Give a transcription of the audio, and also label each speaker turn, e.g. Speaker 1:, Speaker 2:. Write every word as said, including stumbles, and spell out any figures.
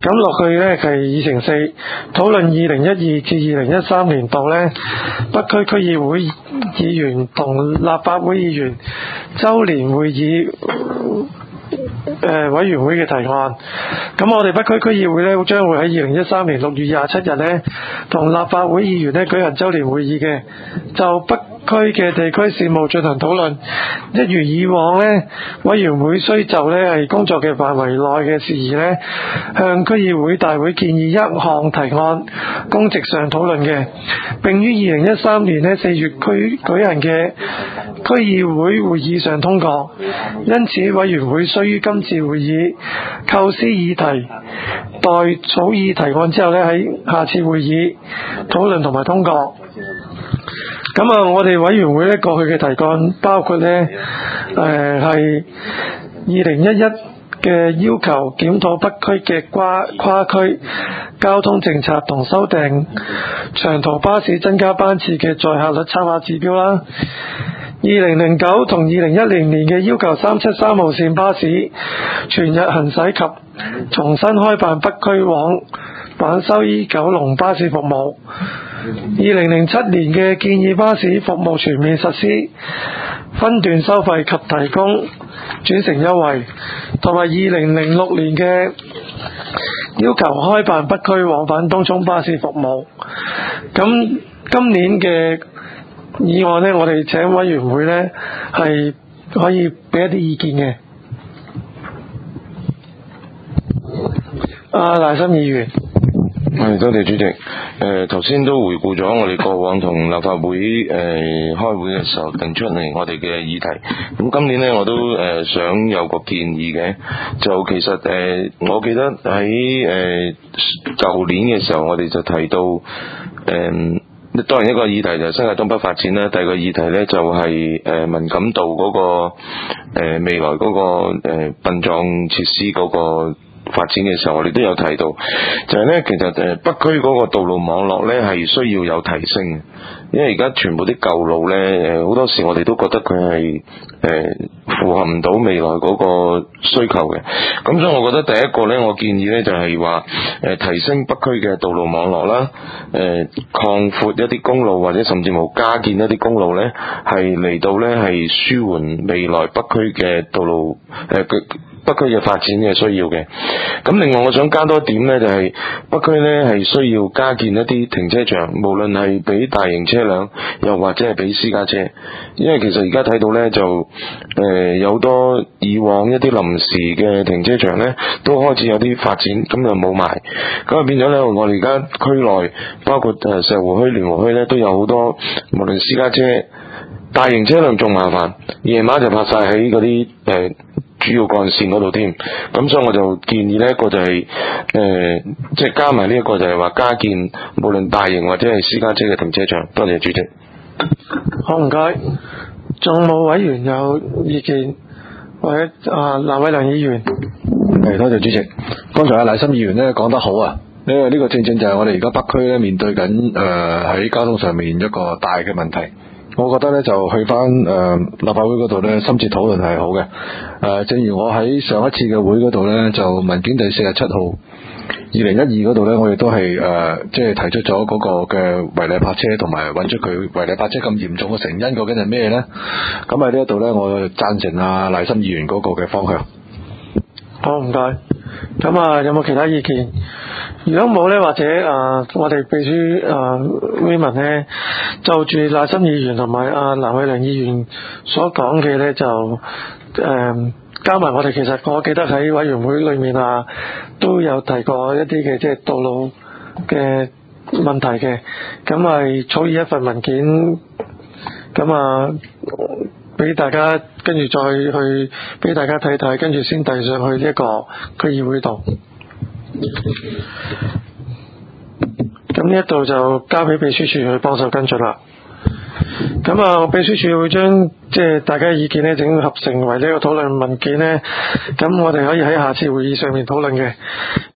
Speaker 1: 咁落去呢係議程四，討論二零一二至二零一三年度呢北區區議會議員同立法會議員周年會議誒、呃、委員會嘅提案。咁我哋北區區議會呢將會喺二零一三年六月廿七日呢同立法會議員呢舉行周年會議嘅，就北區嘅地區事務進行討論。一如以往呢，委員會須就呢係工作嘅範圍內嘅事宜呢向區議會大會建議一項提案，公席上討論嘅，並於二零一三年呢四月區舉行嘅區議會會議上通過。因此委員會須於今次會議構思議題，待草擬提案之後呢喺下次會議討論同埋通過。咁啊，我哋委員會呢過去嘅提案包括呢誒係二零一一嘅要求檢討北區嘅跨跨區交通政策同修訂長途巴士增加班次嘅載客率參考指標啦。二零零九同二零一零年嘅要求三七三號線巴士全日行駛及重新開辦北區往板修伊九龍巴士服務。二零零七年嘅建議巴士服務全面實施分段收費及提供轉乘優惠，同埋二零零六年嘅要求開辦北區往返東涌巴士服務。咁今年嘅議案呢，我哋請委員會呢係可以俾一啲意見嘅。啊，賴心議員。
Speaker 2: 係，多謝主席。誒頭先都回顧咗我哋過往同立法會誒、呃、開會嘅時候定出嚟我哋嘅議題。咁今年呢，我都誒、呃、想有個建議嘅，就其實誒、呃、我記得喺誒舊年嘅時候，我哋就提到誒、呃、當然一個議題就係新界東北發展啦，第二個議題呢就係、是、誒、呃、文錦渡嗰、那個、呃、未來嗰、那個誒殯葬設施嗰、那個發展嘅時候，我哋都有提到，就係、是、呢，其實誒北區嗰個道路網絡呢係需要有提升嘅，因為而家全部啲舊路呢，誒好多時我哋都覺得佢係誒符合唔到未來嗰個需求嘅。咁所以我覺得第一個呢，我建議呢就係話誒提升北區嘅道路網絡啦，誒擴闊一啲公路或者甚至乎加建一啲公路呢，係嚟到呢係舒緩未來北區嘅道路誒、呃北區嘅發展嘅需要嘅。咁另外我想加多一點呢，就係北區呢係需要加建一啲停車場，無論係俾大型車輛又或者係俾私家車，因為其實而家睇到呢，就誒、呃、有好多以往一啲臨時嘅停車場呢都開始有啲發展，咁就冇埋，咁啊變咗呢，我哋而家區內包括誒石湖墟、聯和墟呢都有好多無論私家車、大型車輛仲麻煩，夜晚就泊晒喺嗰啲誒主要幹線嗰度添。咁所以我就建議呢一個就係、是、誒、呃、即係加埋呢一個就係話加建無論大型或者係私家車嘅停車場。多謝主席。
Speaker 1: 好，唔該。仲冇委員有意見或者啊賴偉良議員。
Speaker 3: 係，多謝主席。剛才阿賴心議員呢講得好啊，因為呢個正正就係我哋而家北區咧面對緊誒喺交通上面一個大嘅問題。我覺得咧就去翻誒、呃、立法會嗰度咧深切討論係好嘅。誒、呃，正如我喺上一次嘅會嗰度咧，就文件第四十七號二零一二嗰度咧，我亦都係誒即係提出咗嗰個嘅違例泊車，同埋揾出佢違例泊車咁嚴重嘅成因究竟係咩咧？咁喺呢一度咧，我贊成阿賴心議員嗰個嘅方向。
Speaker 1: 好，唔該。咁啊，有冇其他意見？如果冇呢，或者啊，我哋秘書啊 Raymond 呢，就住賴心議員同埋阿藍偉良議員所講嘅呢，就誒、呃、加埋我哋，其實我記得喺委員會裏面啊，都有提過一啲嘅即係道路嘅問題嘅，咁係草擬一份文件，咁啊俾大家跟住再去俾大家睇睇，跟住先遞上去呢一個區議會度。咁呢一度就交俾秘書處去幫手跟進啦。咁啊，秘書處會將即係大家嘅意見呢整合成為呢個討論文件呢，咁我哋可以喺下次會議上面討論嘅。